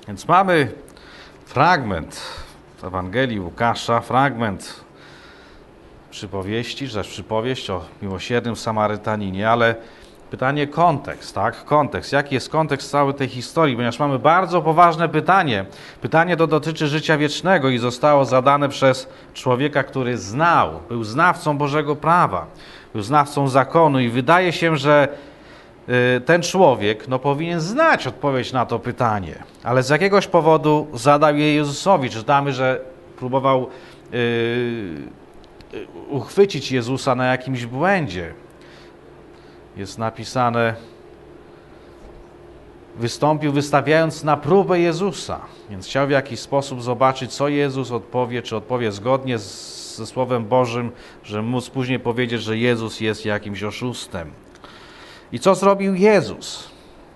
Więc mamy fragment w Ewangelii Łukasza, fragment przypowieści, że przypowieść o miłosiernym Samarytaninie, ale pytanie kontekst, tak? Kontekst. Jaki jest kontekst całej tej historii? Ponieważ mamy bardzo poważne pytanie. Pytanie to dotyczy życia wiecznego i zostało zadane przez człowieka, który był znawcą Bożego prawa, był znawcą zakonu i wydaje się, że ten człowiek powinien znać odpowiedź na to pytanie, ale z jakiegoś powodu zadał je Jezusowi. Czytamy, że próbował uchwycić Jezusa na jakimś błędzie. Jest napisane, wystąpił wystawiając na próbę Jezusa, więc chciał w jakiś sposób zobaczyć, co Jezus odpowie, czy odpowie zgodnie ze Słowem Bożym, że móc później powiedzieć, że Jezus jest jakimś oszustem. I co zrobił Jezus?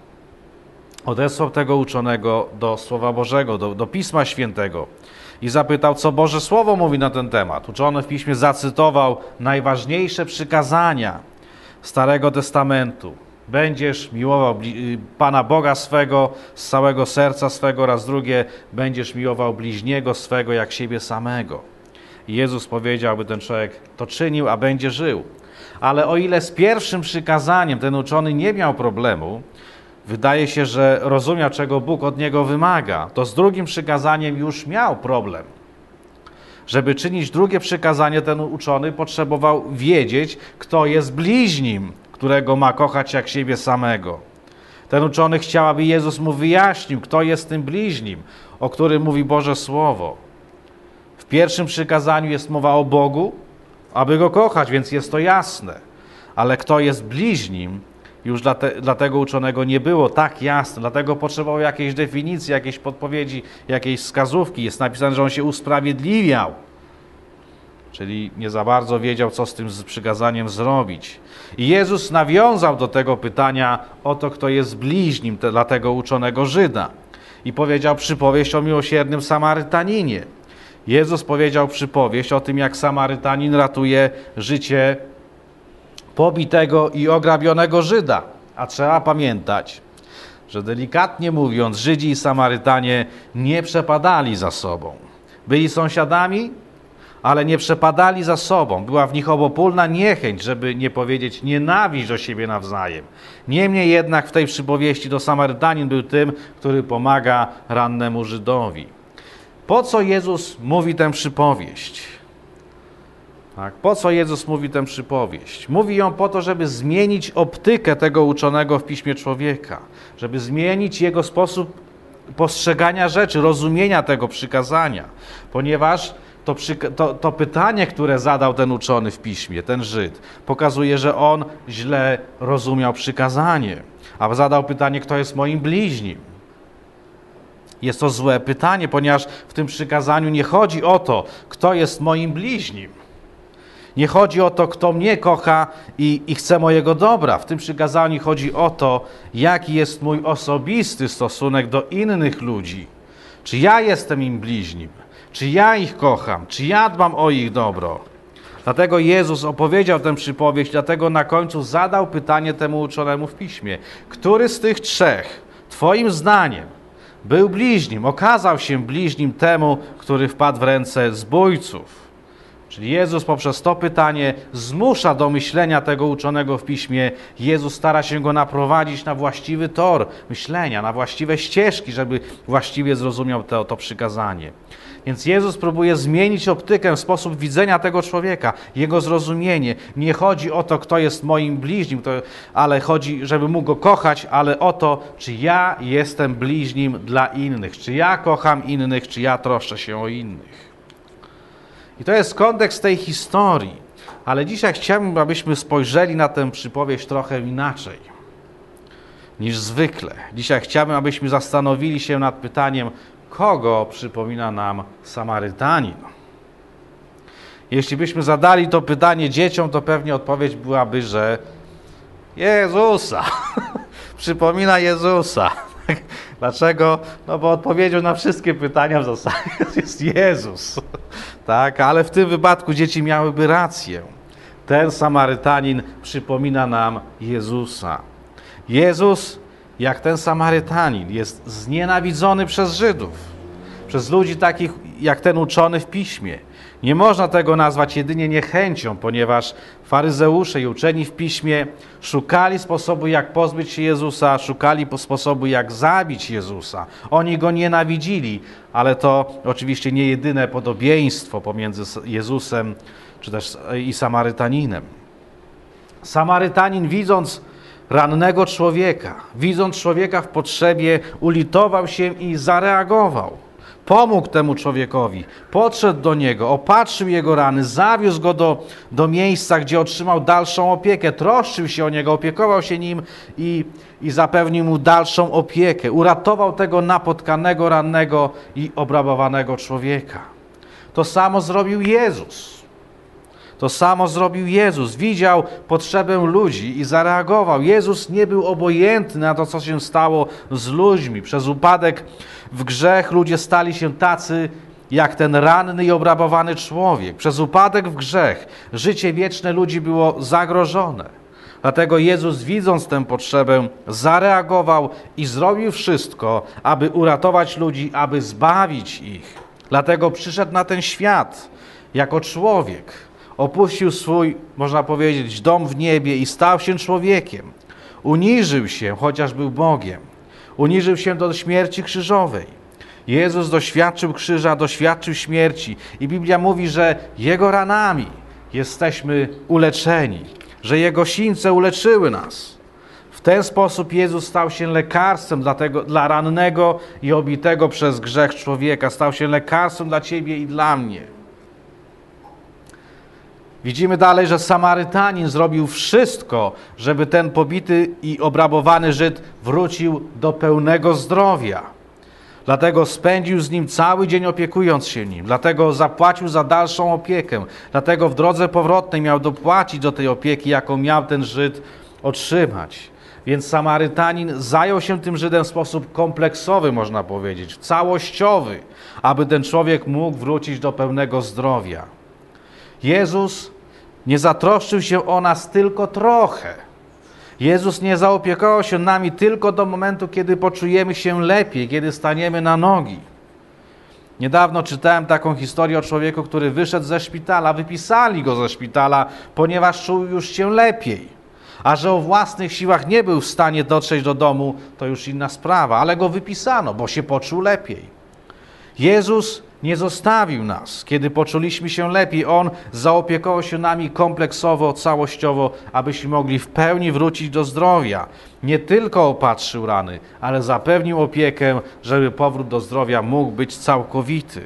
Odesłał tego uczonego do Słowa Bożego, do Pisma Świętego i zapytał, co Boże Słowo mówi na ten temat. Uczony w Piśmie zacytował najważniejsze przykazania Starego Testamentu. Będziesz miłował Pana Boga swego z całego serca swego oraz drugie, będziesz miłował bliźniego swego jak siebie samego. I Jezus powiedział, by ten człowiek to czynił, a będzie żył. Ale o ile z pierwszym przykazaniem ten uczony nie miał problemu, wydaje się, że rozumiał, czego Bóg od niego wymaga, to z drugim przykazaniem już miał problem. Żeby czynić drugie przykazanie, ten uczony potrzebował wiedzieć, kto jest bliźnim, którego ma kochać jak siebie samego. Ten uczony chciał, aby Jezus mu wyjaśnił, kto jest tym bliźnim, o którym mówi Boże Słowo. W pierwszym przykazaniu jest mowa o Bogu, aby Go kochać, więc jest to jasne. Ale kto jest bliźnim, już dla tego uczonego nie było tak jasne, dlatego potrzebował jakiejś definicji, jakiejś podpowiedzi, jakiejś wskazówki. Jest napisane, że on się usprawiedliwiał, czyli nie za bardzo wiedział, co z tym przykazaniem zrobić. I Jezus nawiązał do tego pytania o to, kto jest bliźnim dla tego uczonego Żyda. I powiedział przypowieść o miłosiernym Samarytaninie. Jezus powiedział przypowieść o tym, jak Samarytanin ratuje życie pobitego i ograbionego Żyda. A trzeba pamiętać, że delikatnie mówiąc, Żydzi i Samarytanie nie przepadali za sobą. Byli sąsiadami, ale nie przepadali za sobą. Była w nich obopólna niechęć, żeby nie powiedzieć nienawiść do siebie nawzajem. Niemniej jednak w tej przypowieści to Samarytanin był tym, który pomaga rannemu Żydowi. Po co Jezus mówi tę przypowieść? Tak, po co Jezus mówi tę przypowieść? Mówi ją po to, żeby zmienić optykę tego uczonego w Piśmie człowieka, żeby zmienić jego sposób postrzegania rzeczy, rozumienia tego przykazania, ponieważ to pytanie, które zadał ten uczony w Piśmie, ten Żyd, pokazuje, że on źle rozumiał przykazanie, a zadał pytanie, kto jest moim bliźnim. Jest to złe pytanie, ponieważ w tym przykazaniu nie chodzi o to, kto jest moim bliźnim. Nie chodzi o to, kto mnie kocha i chce mojego dobra. W tym przykazaniu chodzi o to, jaki jest mój osobisty stosunek do innych ludzi. Czy ja jestem im bliźnim? Czy ja ich kocham? Czy ja dbam o ich dobro? Dlatego Jezus opowiedział tę przypowieść, dlatego na końcu zadał pytanie temu uczonemu w Piśmie. Który z tych trzech, twoim zdaniem, był bliźnim, okazał się bliźnim temu, który wpadł w ręce zbójców? Czyli Jezus poprzez to pytanie zmusza do myślenia tego uczonego w Piśmie. Jezus stara się go naprowadzić na właściwy tor myślenia, na właściwe ścieżki, żeby właściwie zrozumiał to przykazanie. Więc Jezus próbuje zmienić optykę, sposób widzenia tego człowieka, jego zrozumienie. Nie chodzi o to, kto jest moim bliźnim, ale chodzi, żeby mógł go kochać, ale o to, czy ja jestem bliźnim dla innych, czy ja kocham innych, czy ja troszczę się o innych. I to jest kontekst tej historii. Ale dzisiaj chciałbym, abyśmy spojrzeli na tę przypowieść trochę inaczej niż zwykle. Dzisiaj chciałbym, abyśmy zastanowili się nad pytaniem, kogo przypomina nam Samarytanin. Jeśli byśmy zadali to pytanie dzieciom, to pewnie odpowiedź byłaby, że Jezusa. Przypomina Jezusa. Dlaczego? No bo odpowiedzią na wszystkie pytania w zasadzie jest Jezus. Tak, ale w tym wypadku dzieci miałyby rację. Ten Samarytanin przypomina nam Jezusa. Jezus jak ten Samarytanin jest znienawidzony przez Żydów, przez ludzi takich jak ten uczony w Piśmie. Nie można tego nazwać jedynie niechęcią, ponieważ faryzeusze i uczeni w Piśmie szukali sposobu, jak pozbyć się Jezusa, szukali sposobu, jak zabić Jezusa. Oni Go nienawidzili, ale to oczywiście nie jedyne podobieństwo pomiędzy Jezusem czy też i Samarytaninem. Samarytanin, widząc rannego człowieka, widząc człowieka w potrzebie, ulitował się i zareagował. Pomógł temu człowiekowi, podszedł do niego, opatrzył jego rany, zawiózł go do miejsca, gdzie otrzymał dalszą opiekę, troszczył się o niego, opiekował się nim i zapewnił mu dalszą opiekę. Uratował tego napotkanego, rannego i obrabowanego człowieka. To samo zrobił Jezus. To samo zrobił Jezus. Widział potrzebę ludzi i zareagował. Jezus nie był obojętny na to, co się stało z ludźmi. Przez upadek w grzech ludzie stali się tacy, jak ten ranny i obrabowany człowiek. Przez upadek w grzech życie wieczne ludzi było zagrożone. Dlatego Jezus, widząc tę potrzebę, zareagował i zrobił wszystko, aby uratować ludzi, aby zbawić ich. Dlatego przyszedł na ten świat jako człowiek. Opuścił swój, można powiedzieć, dom w niebie i stał się człowiekiem. Uniżył się, chociaż był Bogiem. Uniżył się do śmierci krzyżowej. Jezus doświadczył krzyża, doświadczył śmierci i Biblia mówi, że Jego ranami jesteśmy uleczeni, że Jego sińce uleczyły nas. W ten sposób Jezus stał się lekarstwem dla rannego i obitego przez grzech człowieka. Stał się lekarstwem dla ciebie i dla mnie. Widzimy dalej, że Samarytanin zrobił wszystko, żeby ten pobity i obrabowany Żyd wrócił do pełnego zdrowia. Dlatego spędził z nim cały dzień, opiekując się nim. Dlatego zapłacił za dalszą opiekę. Dlatego w drodze powrotnej miał dopłacić do tej opieki, jaką miał ten Żyd otrzymać. Więc Samarytanin zajął się tym Żydem w sposób kompleksowy, można powiedzieć, całościowy, aby ten człowiek mógł wrócić do pełnego zdrowia. Jezus nie zatroszczył się o nas tylko trochę. Jezus nie zaopiekował się nami tylko do momentu, kiedy poczujemy się lepiej, kiedy staniemy na nogi. Niedawno czytałem taką historię o człowieku, który wyszedł ze szpitala, wypisali go ze szpitala, ponieważ czuł już się lepiej. A że o własnych siłach nie był w stanie dotrzeć do domu, to już inna sprawa, ale go wypisano, bo się poczuł lepiej. Jezus nie zostawił nas, kiedy poczuliśmy się lepiej. On zaopiekował się nami kompleksowo, całościowo, abyśmy mogli w pełni wrócić do zdrowia. Nie tylko opatrzył rany, ale zapewnił opiekę, żeby powrót do zdrowia mógł być całkowity.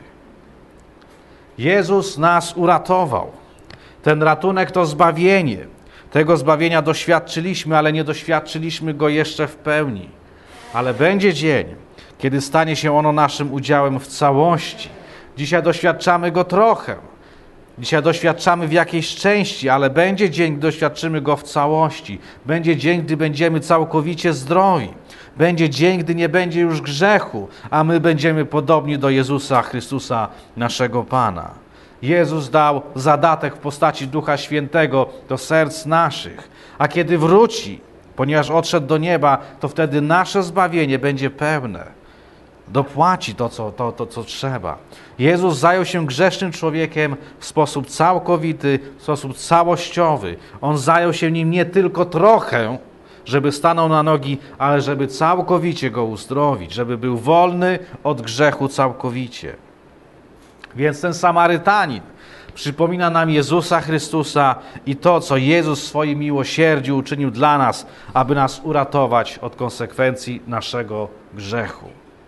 Jezus nas uratował. Ten ratunek to zbawienie. Tego zbawienia doświadczyliśmy, ale nie doświadczyliśmy go jeszcze w pełni. Ale będzie dzień, kiedy stanie się ono naszym udziałem w całości. Dzisiaj doświadczamy go trochę. Dzisiaj doświadczamy w jakiejś części, ale będzie dzień, gdy doświadczymy go w całości. Będzie dzień, gdy będziemy całkowicie zdrowi. Będzie dzień, gdy nie będzie już grzechu, a my będziemy podobni do Jezusa Chrystusa, naszego Pana. Jezus dał zadatek w postaci Ducha Świętego do serc naszych, a kiedy wróci, ponieważ odszedł do nieba, to wtedy nasze zbawienie będzie pełne. Dopłaci to, co trzeba. Jezus zajął się grzesznym człowiekiem w sposób całkowity, w sposób całościowy. On zajął się nim nie tylko trochę, żeby stanął na nogi, ale żeby całkowicie go uzdrowić, żeby był wolny od grzechu całkowicie. Więc ten Samarytanin przypomina nam Jezusa Chrystusa i to, co Jezus w swoim miłosierdziu uczynił dla nas, aby nas uratować od konsekwencji naszego grzechu.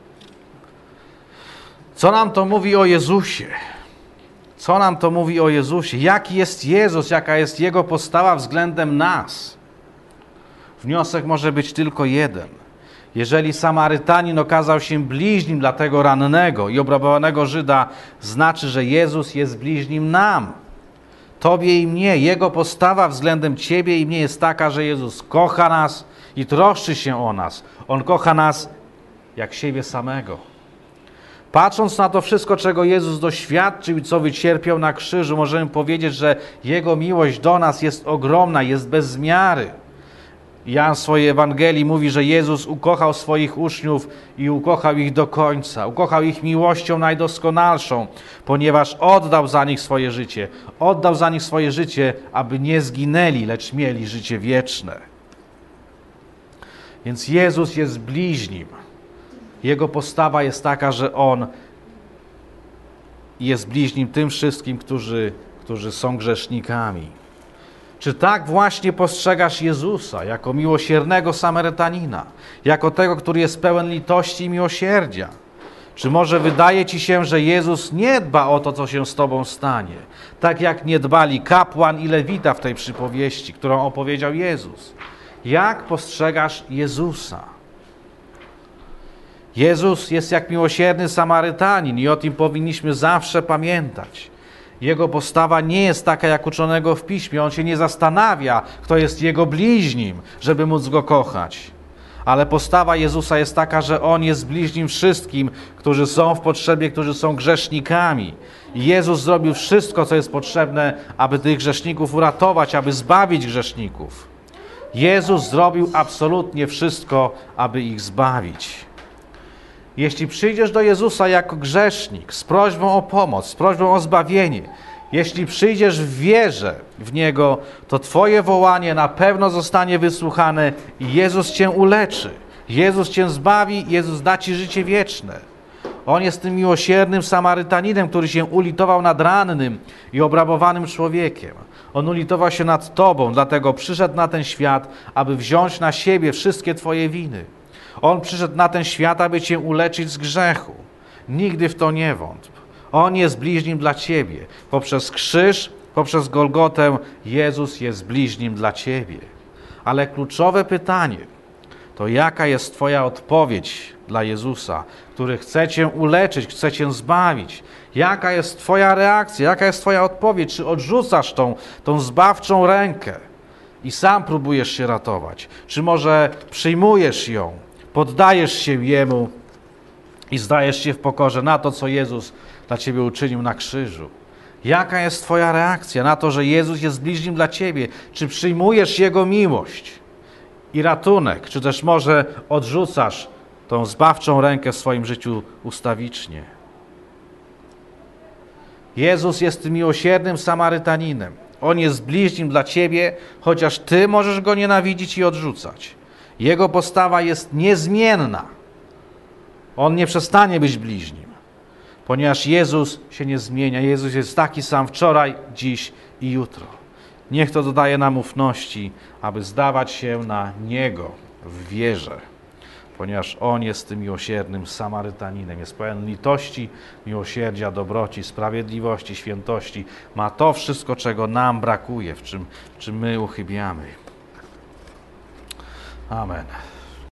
Co nam to mówi o Jezusie? Co nam to mówi o Jezusie? Jaki jest Jezus? Jaka jest Jego postawa względem nas? Wniosek może być tylko jeden. Jeżeli Samarytanin okazał się bliźnim dla tego rannego i obrabowanego Żyda, znaczy, że Jezus jest bliźnim nam. Tobie i mnie. Jego postawa względem ciebie i mnie jest taka, że Jezus kocha nas i troszczy się o nas. On kocha nas jak siebie samego. Patrząc na to wszystko, czego Jezus doświadczył i co wycierpiał na krzyżu, możemy powiedzieć, że Jego miłość do nas jest ogromna, jest bez miary. Jan w swojej Ewangelii mówi, że Jezus ukochał swoich uczniów i ukochał ich do końca. Ukochał ich miłością najdoskonalszą, ponieważ oddał za nich swoje życie. Oddał za nich swoje życie, aby nie zginęli, lecz mieli życie wieczne. Więc Jezus jest bliźnim. Jego postawa jest taka, że On jest bliźnim tym wszystkim, którzy są grzesznikami. Czy tak właśnie postrzegasz Jezusa, jako miłosiernego Samarytanina, jako tego, który jest pełen litości i miłosierdzia? Czy może wydaje ci się, że Jezus nie dba o to, co się z tobą stanie, tak jak nie dbali kapłan i lewita w tej przypowieści, którą opowiedział Jezus? Jak postrzegasz Jezusa? Jezus jest jak miłosierny Samarytanin i o tym powinniśmy zawsze pamiętać. Jego postawa nie jest taka jak uczonego w Piśmie. On się nie zastanawia, kto jest jego bliźnim, żeby móc go kochać. Ale postawa Jezusa jest taka, że On jest bliźnim wszystkim, którzy są w potrzebie, którzy są grzesznikami. I Jezus zrobił wszystko, co jest potrzebne, aby tych grzeszników uratować, aby zbawić grzeszników. Jezus zrobił absolutnie wszystko, aby ich zbawić. Jeśli przyjdziesz do Jezusa jako grzesznik, z prośbą o pomoc, z prośbą o zbawienie, jeśli przyjdziesz w wierze w Niego, to Twoje wołanie na pewno zostanie wysłuchane i Jezus Cię uleczy. Jezus Cię zbawi, Jezus da Ci życie wieczne. On jest tym miłosiernym Samarytaninem, który się ulitował nad rannym i obrabowanym człowiekiem. On ulitował się nad Tobą, dlatego przyszedł na ten świat, aby wziąć na siebie wszystkie Twoje winy. On przyszedł na ten świat, aby Cię uleczyć z grzechu. Nigdy w to nie wątp. On jest bliźnim dla Ciebie. Poprzez krzyż, poprzez Golgotę Jezus jest bliźnim dla Ciebie. Ale kluczowe pytanie to jaka jest Twoja odpowiedź dla Jezusa, który chce Cię uleczyć, chce Cię zbawić. Jaka jest Twoja reakcja, jaka jest Twoja odpowiedź? Czy odrzucasz tą zbawczą rękę i sam próbujesz się ratować? Czy może przyjmujesz ją, poddajesz się Jemu i zdajesz się w pokorze na to, co Jezus dla Ciebie uczynił na krzyżu? Jaka jest Twoja reakcja na to, że Jezus jest bliźnim dla Ciebie? Czy przyjmujesz Jego miłość i ratunek, czy też może odrzucasz tą zbawczą rękę w swoim życiu ustawicznie? Jezus jest tym miłosiernym Samarytaninem. On jest bliźnim dla Ciebie, chociaż Ty możesz Go nienawidzić i odrzucać. Jego postawa jest niezmienna. On nie przestanie być bliźnim, ponieważ Jezus się nie zmienia. Jezus jest taki sam wczoraj, dziś i jutro. Niech to dodaje nam ufności, aby zdawać się na Niego w wierze, ponieważ On jest tym miłosiernym Samarytaninem. Jest pełen litości, miłosierdzia, dobroci, sprawiedliwości, świętości. Ma to wszystko, czego nam brakuje, w czym my uchybiamy. Amen.